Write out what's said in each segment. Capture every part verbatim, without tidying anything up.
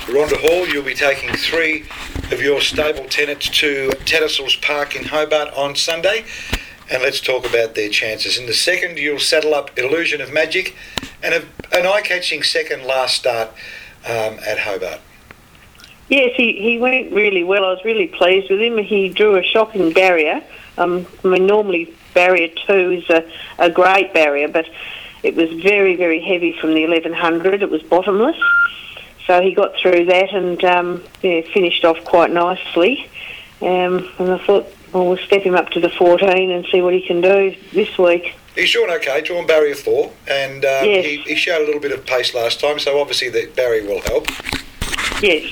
Rhonda Hall, you'll be taking three of your stable tenants to Tattersalls Park in Hobart on Sunday, and let's talk about their chances. In the second, you'll saddle up Illusion of Magic and a, an eye-catching second last start um, at Hobart. Yes, he, he went really well. I was really pleased with him. He drew a shocking barrier. Um, I mean, normally barrier two is a, a great barrier, but it was very, very heavy from the eleven hundred. It was bottomless. So he got through that and um, yeah, finished off quite nicely. Um, and I thought, well, we'll step him up to the fourteen and see what he can do this week. He's drawn okay, drawn barrier four, and um, yes. he, he showed a little bit of pace last time, so obviously the barrier will help. Yes.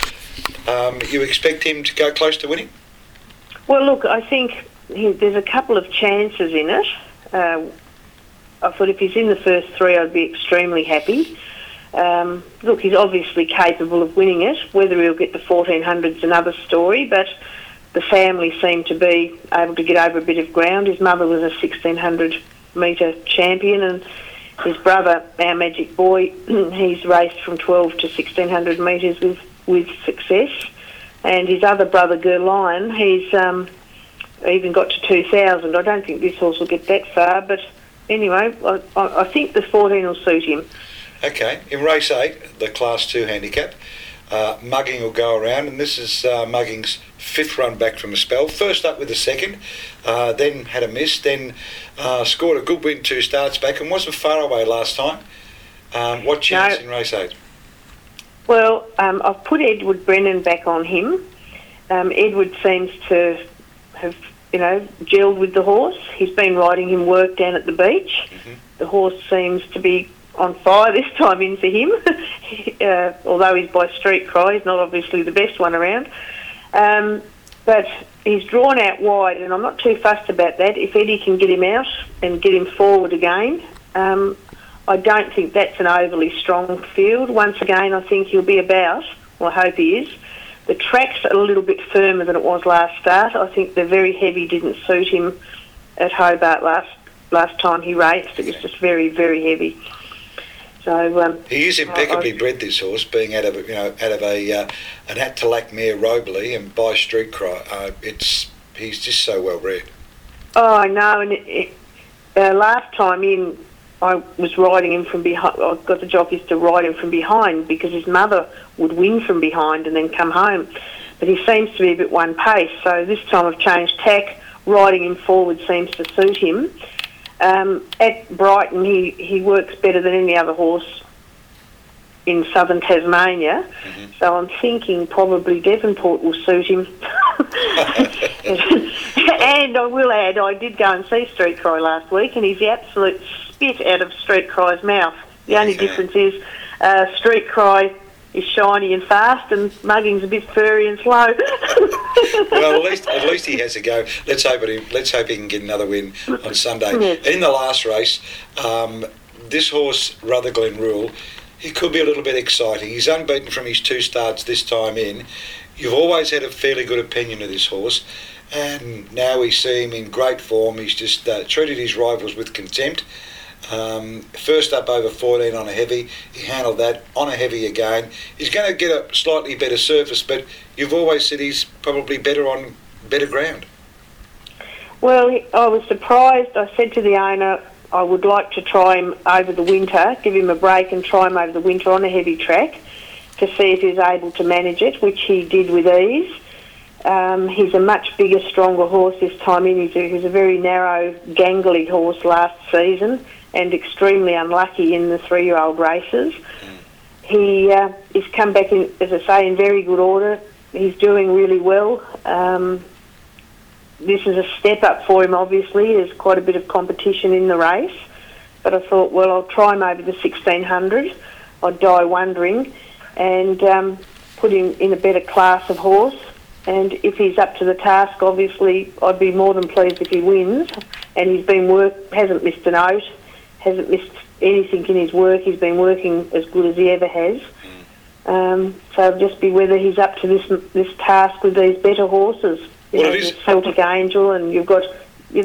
Um, you expect him to go close to winning? Well, look, I think he, there's a couple of chances in it. Uh, I thought if he's in the first three, I'd be extremely happy. Um, look, he's obviously capable of winning it. Whether he'll get the fourteen hundred is another story, but the family seem to be able to get over a bit of ground. His mother was a sixteen hundred metre champion, and his brother, our Magic Boy, he's raced from twelve to sixteen hundred metres with, with success. And his other brother, Gerlion, he's um, even got to two thousand. I don't think this horse will get that far, but anyway, I, I think the fourteen will suit him. Okay, in race eight, the Class two handicap, uh, Mugging will go around, and this is uh, Mugging's fifth run back from a spell. First up with a second, uh, then had a miss, then uh, scored a good win two starts back and wasn't far away last time. Um, what chance no. in race eight? Well, um, I've put Edward Brennan back on him. Um, Edward seems to have, you know, gelled with the horse. He's been riding him work down at the beach. Mm-hmm. The horse seems to be on fire this time in for him, uh, although he's by Street Cry. He's not obviously the best one around. Um, but he's drawn out wide, and I'm not too fussed about that. If Eddie can get him out and get him forward again, um, I don't think that's an overly strong field. Once again, I think he'll be about, well, I hope he is. The track's a little bit firmer than it was last start. I think the very heavy didn't suit him at Hobart last last time he raced. It was just very, very heavy. So um, he is impeccably I, bred, this horse, being out of you know out of a uh, an Attalac mare Robley and by Street Cry. Uh, it's he's just so well bred. Oh, I know. And it, it, uh, last time in, I was riding him from behind. I got the jockeys to ride him from behind because his mother would win from behind and then come home. But he seems to be a bit one pace. So this time I've changed tack. Riding him forward seems to suit him. Um, at Brighton, he, he works better than any other horse in southern Tasmania. Mm-hmm. So I'm thinking probably Devonport will suit him. And I will add, I did go and see Street Cry last week, and he's the absolute spit out of Street Cry's mouth. The only Okay. difference is uh, Street Cry is shiny and fast, and Mugging's a bit furry and slow. Well, at least at least he has a go. Let's hope it. Let's hope he can get another win on Sunday. Yes. In the last race, um, this horse, Rutherglen Rule, he could be a little bit exciting. He's unbeaten from his two starts this time in. You've always had a fairly good opinion of this horse, and now we see him in great form. He's just uh, treated his rivals with contempt. Um, first up over fourteen on a heavy, he handled that on a heavy again. He's going to get a slightly better surface, but you've always said he's probably better on better ground. Well, I was surprised. I said to the owner I would like to try him over the winter, give him a break and try him over the winter on a heavy track to see if he's able to manage it, which he did with ease. Um, he's a much bigger, stronger horse this time in. He's a, he's a very narrow, gangly horse last season and extremely unlucky in the three-year-old races. Mm. He uh, he's come back, in, as I say, in very good order. He's doing really well. Um, this is a step up for him, obviously. There's quite a bit of competition in the race. But I thought, well, I'll try him over the sixteen hundred. I'd die wondering and um, put him in a better class of horse. And if he's up to the task, obviously, I'd be more than pleased if he wins. And he's been work, hasn't missed a note, hasn't missed anything in his work. He's been working as good as he ever has. Um, so it'll just be whether he's up to this this task with these better horses. You Well, know, it is Celtic Angel, and you've got, you know,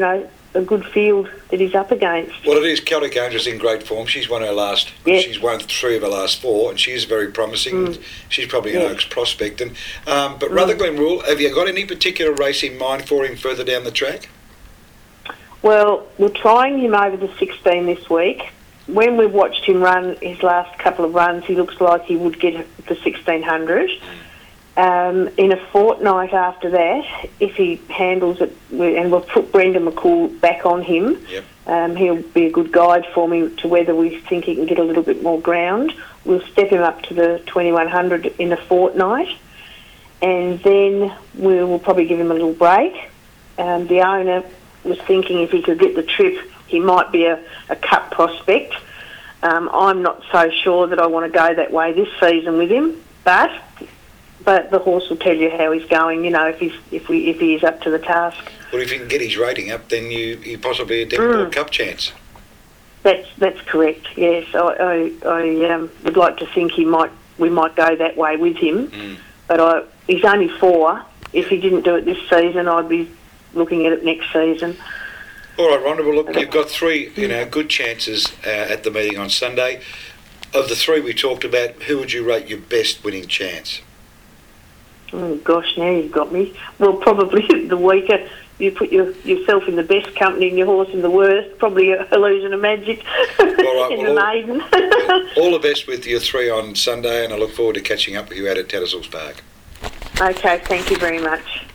a good field that he's up against. Well, it is. Celtic Angel's in great form. She's won her last. Yes. She's won three of her last four, and she is very promising. Mm. She's probably an Yes. Oaks prospect. And um, but Mm. Rutherglen Rule, have you got any particular race in mind for him further down the track? Well, we're trying him over the sixteen this week. When we've watched him run his last couple of runs, he looks like he would get the sixteen hundred. Um, in a fortnight after that, if he handles it, and we'll put Brendan McCool back on him, Yep. um, he'll be a good guide for me to whether we think he can get a little bit more ground. We'll step him up to the twenty-one hundred in a fortnight, and then we will probably give him a little break. Um, the owner was thinking if he could get the trip, he might be a, a cup prospect. Um, I'm not so sure that I want to go that way this season with him, but but the horse will tell you how he's going. You know, if he's if we if he is up to the task. Well, if you can get his rating up, then you you possibly a Devonport Mm. Cup chance. That's that's correct. Yes, I I, I um, would like to think he might we might go that way with him. Mm. But I he's only four. If he didn't do it this season, I'd be looking at it next season. All right, Rhonda. Well, look, you've got three, you know, good chances uh, at the meeting on Sunday. Of the three we talked about, who would you rate your best winning chance? Oh gosh, now you've got me. Well, probably the weaker. You put your, yourself in the best company and your horse in the worst. Probably a illusion of magic right, in well, the all- maiden. All the best with your three on Sunday, and I look forward to catching up with you out at Tattersalls Park. Okay, thank you very much.